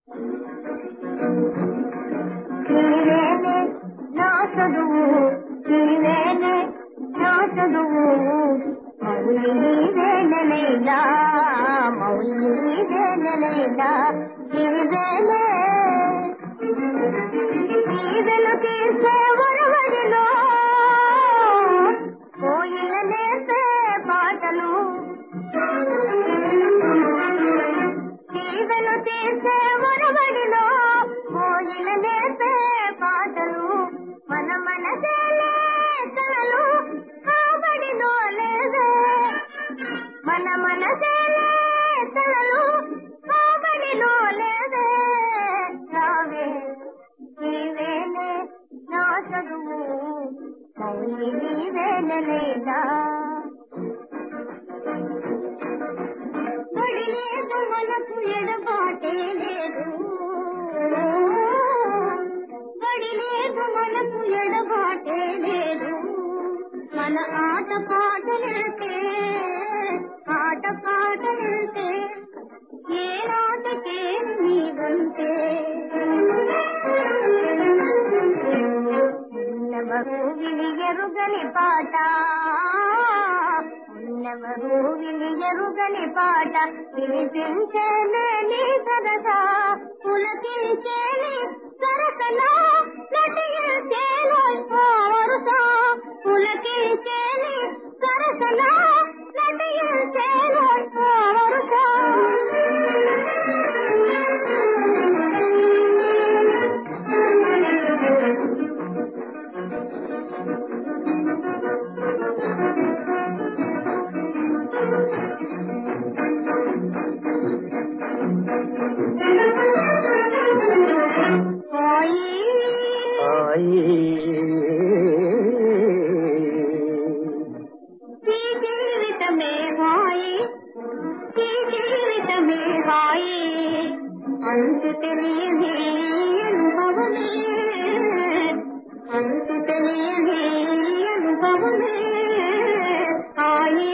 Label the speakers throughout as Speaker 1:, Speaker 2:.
Speaker 1: నీవేనే నా చదువు, నీవేనే నా చదువు, మౌలి నీవేనైనా, మౌలి నీవేనైనా, నీవేనే నీవెలు తీసే వరవడిలో కోయిల నేసే పాటలు, నీవెలు తీసే వరవడిలో కోయిల నేసే పాటలు, మన మనసేలే కలలు కాబడిలో లేదే, మన మనసేలే కలలు కాబడిలో లేదే, రావే నీవేనే నా చదువు, మౌలి నీవేనైనా, బడి లేదు మనకు ఎడబాటే లేదు, బడి లేదు మనకు ఎడబాటే లేదు, మన ఆట పాటలితే, ఆట పాటలితే ఏ నాటకే నీవంతే, ఉన్నవరు విలియరుగని పాట, ఉన్నవరు విలియరుగని పాట, వినిపించేనే నీ సరసా, పులకించేని సరసనా, నటించేను వరుసా, పులకించేని సరసనా, నటించేను వరుసా. జీవితమే హాయి, జీవితమే హాయి, అంతు తెలియని అనుభవమే, అంతు తెలియని అనుభవమే హాయి,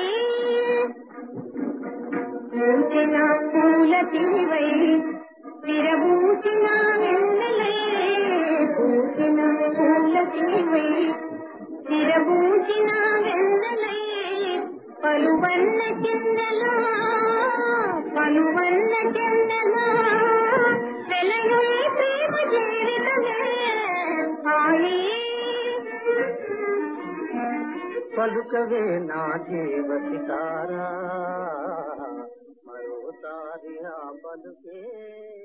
Speaker 1: పూచిన పూల తిరివై విరబూచిన వెన్నెలై, పూచిన పూల తిరివై విరబూచిన వెన్నెలై, పలువన్న కిందలా, పలువన్న కిందలా వెలయుని ప్రేమ జీవితమే హాయి,
Speaker 2: పలుకవే నా జీవతి తారా, మరోసారి ఆ పలుకే